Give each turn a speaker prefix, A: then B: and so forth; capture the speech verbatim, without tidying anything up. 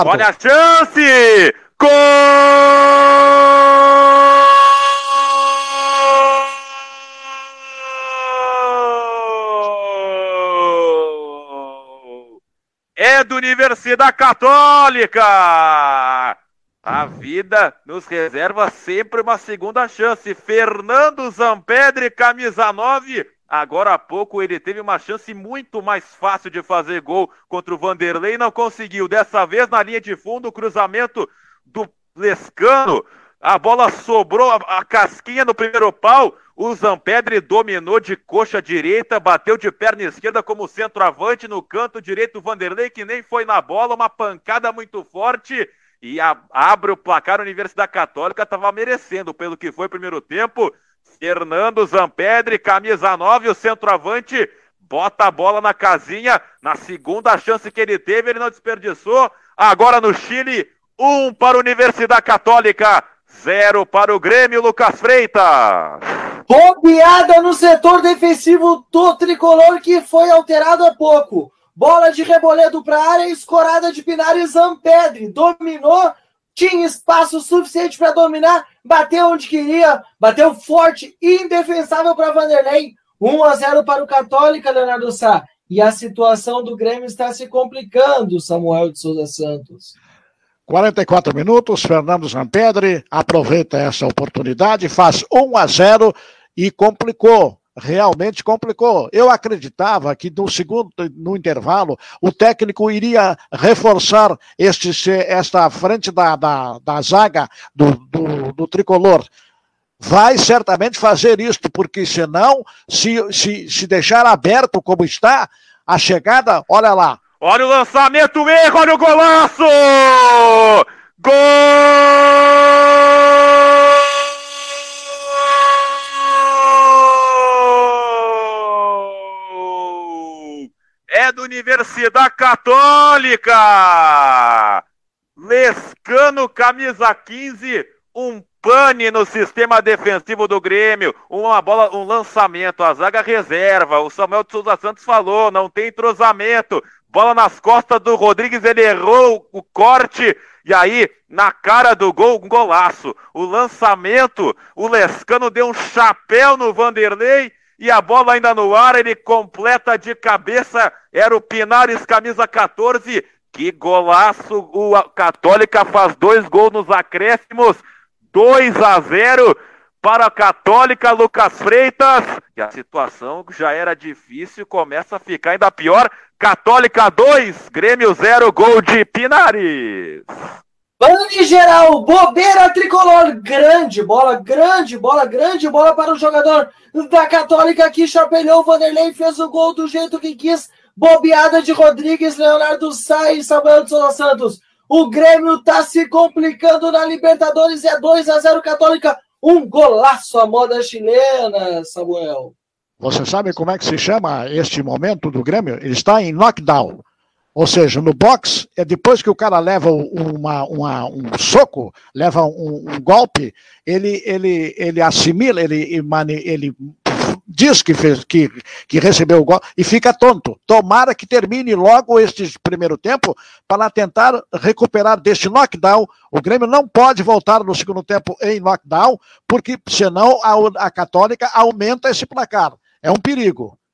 A: Olha a chance! Gol! É do Universidade Católica! A vida nos reserva sempre uma segunda chance. Fernando Zampedri, camisa nove. Agora há pouco ele teve uma chance muito mais fácil de fazer gol contra o Vanderlei, não conseguiu. Dessa vez na linha de fundo, o cruzamento do Lescano. A bola sobrou, a, a casquinha no primeiro pau. O Zampedri dominou de coxa direita, bateu de perna esquerda como centroavante no canto direito do Vanderlei, que nem foi na bola, uma pancada muito forte. E a, abre o placar. A Universidade Católica estava merecendo pelo que foi o primeiro tempo. Fernando Zampedri, camisa nove, o centroavante, bota a bola na casinha. Na segunda chance que ele teve, ele não desperdiçou. Agora no Chile, um para a Universidade Católica, zero para o Grêmio. Lucas Freitas.
B: Bobeada no setor defensivo do tricolor, que foi alterado há pouco. Bola de Reboledo para a área, escorada de Pinares. Zampedri dominou, tinha espaço suficiente para dominar, bateu onde queria, bateu forte, indefensável para Vanderlei. um a zero para o Católica, Leonardo Sá. E a situação do Grêmio está se complicando, Samuel de Souza Santos.
C: quarenta e quatro minutos, Fernando Zampedri aproveita essa oportunidade, faz um a zero e complicou. Realmente complicou. Eu acreditava que no segundo, no intervalo, o técnico iria reforçar este, esta frente da, da, da zaga do, do, do tricolor. Vai certamente fazer isto, porque senão, se, se, se deixar aberto como está, a chegada, olha lá.
A: Olha o lançamento, erro, olha o golaço! Gol! É do Universidade Católica! Lescano, camisa quinze, um pane no sistema defensivo do Grêmio, uma bola, um lançamento, a zaga reserva, o Samuel de Souza Santos falou, não tem entrosamento, bola nas costas do Rodrigues, ele errou o corte, e aí, na cara do gol, um golaço. O lançamento, o Lescano deu um chapéu no Vanderlei, e a bola ainda no ar, ele completa de cabeça, era o Pinares, camisa catorze, que golaço, o Católica faz dois gols nos acréscimos, dois a zero para a Católica, Lucas Freitas, e a situação já era difícil, começa a ficar ainda pior. Católica dois, Grêmio zero, gol de Pinares.
B: Bande geral, bobeira tricolor, grande bola, grande bola, grande bola para o jogador da Católica que chapelhou o Vanderlei, fez o gol do jeito que quis, bobeada de Rodrigues, Leonardo Sá e Samuel de Souza Santos. O Grêmio está se complicando na Libertadores, é dois a zero Católica, um golaço à moda chilena, Samuel.
C: Você sabe como é que se chama este momento do Grêmio? Ele está em knockdown. Ou seja, no boxe, é depois que o cara leva uma, uma, um soco, leva um, um golpe, ele, ele, ele assimila, ele, ele diz que, fez, que, que recebeu o golpe e fica tonto. Tomara que termine logo este primeiro tempo para tentar recuperar deste knockdown. O Grêmio não pode voltar no segundo tempo em knockdown, porque senão a, a Católica aumenta esse placar. É um perigo.